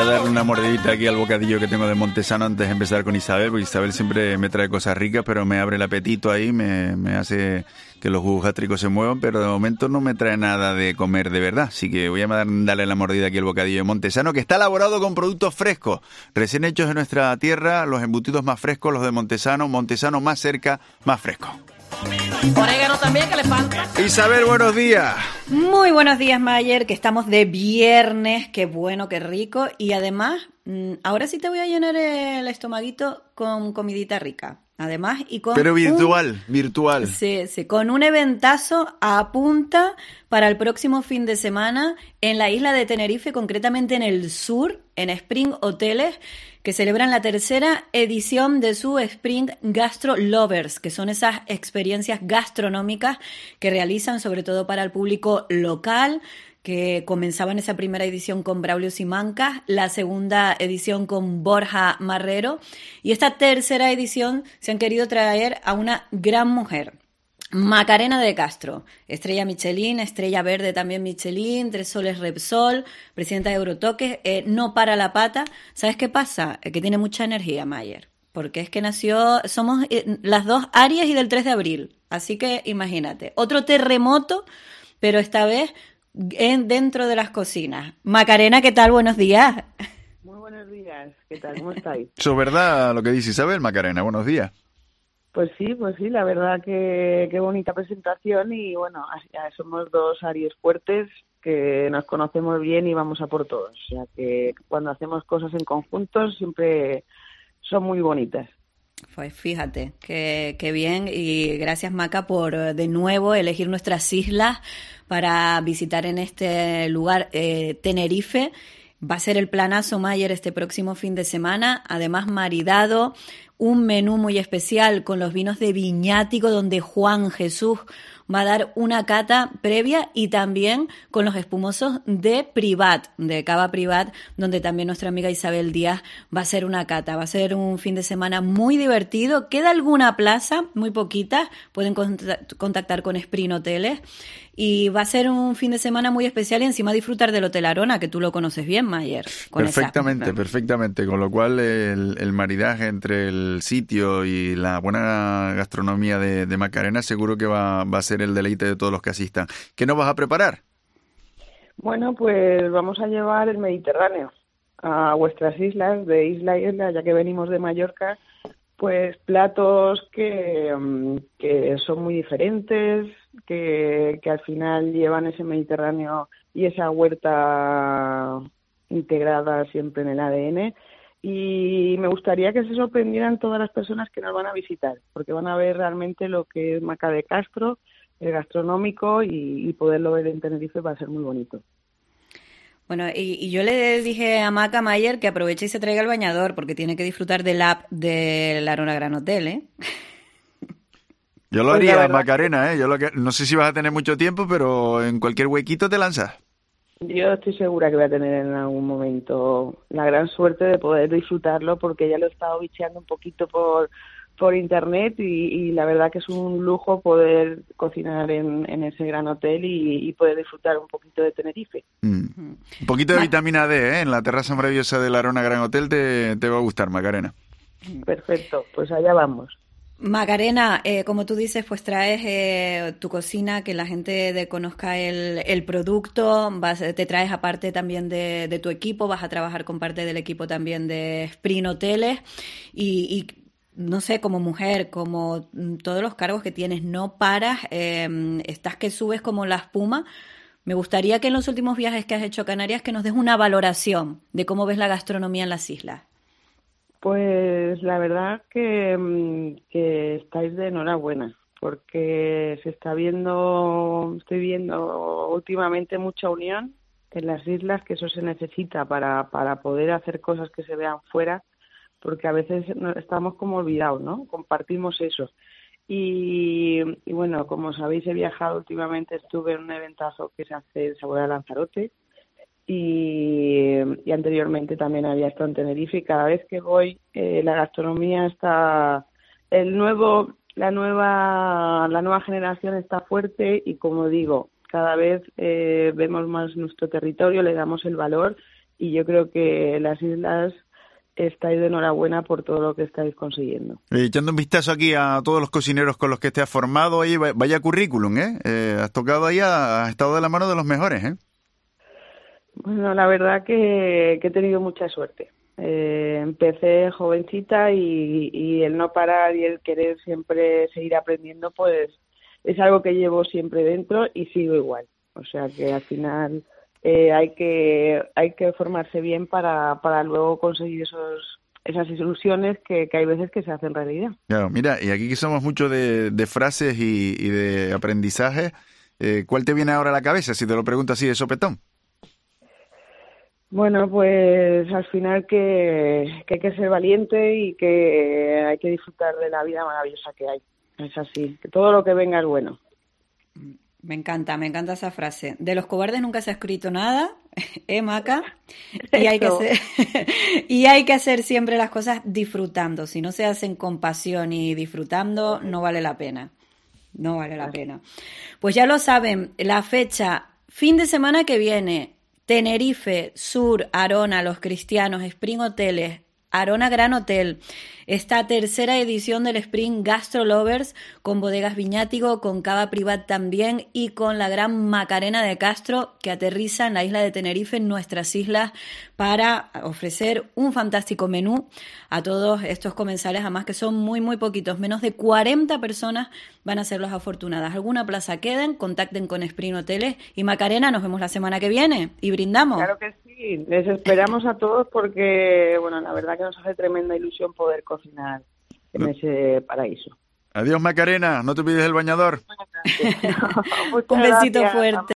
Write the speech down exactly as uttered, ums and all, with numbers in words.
a darle una mordidita aquí al bocadillo que tengo de Montesano antes de empezar con Isabel, porque Isabel siempre me trae cosas ricas, pero me abre el apetito ahí, me, me hace que los jugos gástricos se muevan, pero de momento no me trae nada de comer de verdad. Así que voy a dar, darle la mordida aquí al bocadillo de Montesano, que está elaborado con productos frescos, recién hechos de nuestra tierra, los embutidos más frescos, los de Montesano, Montesano más cerca, más fresco. Orégano también, que le falta. Isabel, buenos días. Muy buenos días, Mayer, que estamos de viernes, qué bueno, qué rico. Y además, ahora sí te voy a llenar el estomaguito con comidita rica. Además, y con Pero virtual, un, virtual. Sí, sí, con un eventazo a punta para el próximo fin de semana en la isla de Tenerife, concretamente en el sur, en Spring Hoteles, que celebran la tercera edición de su Spring Gastro Lovers, que son esas experiencias gastronómicas que realizan sobre todo para el público local, que comenzaban esa primera edición con Braulio Simancas, la segunda edición con Borja Marrero, y esta tercera edición se han querido traer a una gran mujer, Macarena de Castro, estrella Michelin, estrella verde también Michelin, tres soles Repsol, presidenta de Eurotoques, eh, no para la pata. ¿Sabes qué pasa? Eh, que tiene mucha energía, Mayer, porque es que nació, somos eh, las dos Aries y del tres de abril, así que imagínate, otro terremoto, pero esta vez en, dentro de las cocinas. Macarena, ¿qué tal? Buenos días. Muy buenos días, ¿qué tal? ¿Cómo estáis? Eso es verdad lo que dice Isabel, Macarena, buenos días. Pues sí, pues sí, la verdad que qué bonita presentación y bueno, somos dos Aries fuertes que nos conocemos bien y vamos a por todos. O sea que cuando hacemos cosas en conjunto siempre son muy bonitas. Pues fíjate, qué, qué bien, y gracias, Maca, por de nuevo elegir nuestras islas para visitar en este lugar, eh, Tenerife. Va a ser el planazo, Mayer, este próximo fin de semana, además maridado, un menú muy especial con los vinos de Viñático, donde Juan Jesús va a dar una cata previa, y también con los espumosos de Privat, de Cava Privat, donde también nuestra amiga Isabel Díaz va a hacer una cata. Va a ser un fin de semana muy divertido. Queda alguna plaza, muy poquitas, pueden contactar con Spring Hoteles, y va a ser un fin de semana muy especial y encima disfrutar del Hotel Arona, que tú lo conoces bien, Mayer. Perfectamente, esa... perfectamente, con lo cual el, el maridaje entre el sitio y la buena gastronomía de, de Macarena seguro que va, va a ser el deleite de todos los que asistan. ¿Qué nos vas a preparar? Bueno, pues vamos a llevar el Mediterráneo a vuestras islas, de isla a isla, ya que venimos de Mallorca, pues platos que, que son muy diferentes, que, que al final llevan ese Mediterráneo y esa huerta integrada siempre en el A D N. Y me gustaría que se sorprendieran todas las personas que nos van a visitar, porque van a ver realmente lo que es Maca de Castro, el gastronómico, y, y poderlo ver en Tenerife va a ser muy bonito. Bueno, y, y yo le dije a Maca Mayer que aproveche y se traiga el bañador, porque tiene que disfrutar del app del Arona Gran Hotel, ¿eh? Yo lo haría, Macarena, ¿eh? Yo lo que, no sé si vas a tener mucho tiempo, pero en cualquier huequito te lanzas. Yo estoy segura que voy a tener en algún momento la gran suerte de poder disfrutarlo, porque ya lo he estado bicheando un poquito por por internet y, y la verdad que es un lujo poder cocinar en, en ese gran hotel y, y poder disfrutar un poquito de Tenerife. Mm. Un poquito de Ma- vitamina D, ¿eh? En la terraza maravillosa del Arona Gran Hotel te, te va a gustar, Macarena. Perfecto, pues allá vamos. Macarena, eh, como tú dices, pues traes eh, tu cocina, que la gente de, conozca el, el producto, vas, te traes aparte también de, de tu equipo, vas a trabajar con parte del equipo también de Spring Hoteles y, y no sé, como mujer, como todos los cargos que tienes, no paras, eh, estás que subes como la espuma. Me gustaría que en los últimos viajes que has hecho a Canarias que nos des una valoración de cómo ves la gastronomía en las islas. Pues la verdad que, que estáis de enhorabuena, porque se está viendo, estoy viendo últimamente mucha unión en las islas, que eso se necesita para, para poder hacer cosas que se vean fuera, porque a veces estamos como olvidados, ¿no? Compartimos eso. Y, y bueno, como sabéis, he viajado últimamente, estuve en un eventazo que se hace en Sabor de Lanzarote, Y, y anteriormente también había estado en Tenerife, y cada vez que voy eh, la gastronomía está, el nuevo, la nueva, la nueva generación está fuerte, y como digo, cada vez eh, vemos más nuestro territorio, le damos el valor, y yo creo que las islas estáis de enhorabuena por todo lo que estáis consiguiendo. Eh, echando un vistazo aquí a todos los cocineros con los que te has formado, oye, vaya currículum, ¿eh? eh has tocado ahí, has estado de la mano de los mejores, ¿eh? Bueno, la verdad que, que he tenido mucha suerte. Eh, empecé jovencita y, y el no parar y el querer siempre seguir aprendiendo, pues es algo que llevo siempre dentro y sigo igual. O sea que al final eh, hay que hay que formarse bien para, para luego conseguir esos esas ilusiones que, que hay veces que se hacen realidad. Claro, mira, y aquí que somos mucho de, de frases y, y de aprendizaje, eh, ¿cuál te viene ahora a la cabeza si te lo pregunto así de sopetón? Bueno, pues al final que, que hay que ser valiente y que hay que disfrutar de la vida maravillosa que hay. Es así, que todo lo que venga es bueno. Me encanta, me encanta esa frase. De los cobardes nunca se ha escrito nada, ¿eh, Maca? Y hay, que hacer, y hay que hacer siempre las cosas disfrutando. Si no se hacen con pasión y disfrutando, no vale la pena. No vale la pena. Pues ya lo saben, la fecha, fin de semana que viene, Tenerife, Sur, Arona, Los Cristianos, Spring Hoteles, Arona Gran Hotel. Esta tercera edición del Spring Gastro Lovers con bodegas Viñátigo, con cava privat también y con la gran Macarena de Castro que aterriza en la isla de Tenerife, en nuestras islas, para ofrecer un fantástico menú a todos estos comensales, además que son muy muy poquitos, menos de cuarenta personas van a ser las afortunadas. Alguna plaza queden, contacten con Spring Hoteles y Macarena, nos vemos la semana que viene y brindamos. Claro que sí, les esperamos a todos porque, bueno, la verdad que nos hace tremenda ilusión poder cocinar en ese paraíso. Adiós, Macarena, no te olvides el bañador. Muchas Un besito gracias. fuerte.